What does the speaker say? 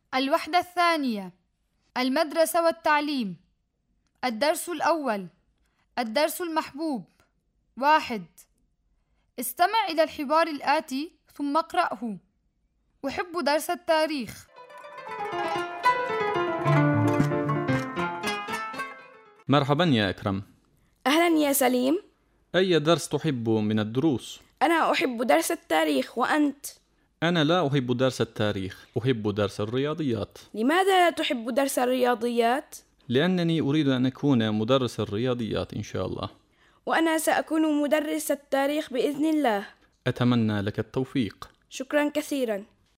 الوحدة الثانية: المدرسة والتعليم. الدرس الأول. الدرس المحبوب. 1. استمع إلى الحوار الآتي ثم اقرأه. أحب درس التاريخ. مرحبا يا أكرم. أهلا يا سليم. أي درس تحب من الدروس؟ أنا أحب درس التاريخ، وأنت؟ أنا لا أحب درس التاريخ، أحب درس الرياضيات. لماذا لا تحب درس الرياضيات؟ لأنني أريد أن أكون مدرس الرياضيات إن شاء الله. وأنا سأكون مدرس التاريخ بإذن الله. أتمنى لك التوفيق. شكرا كثيرا.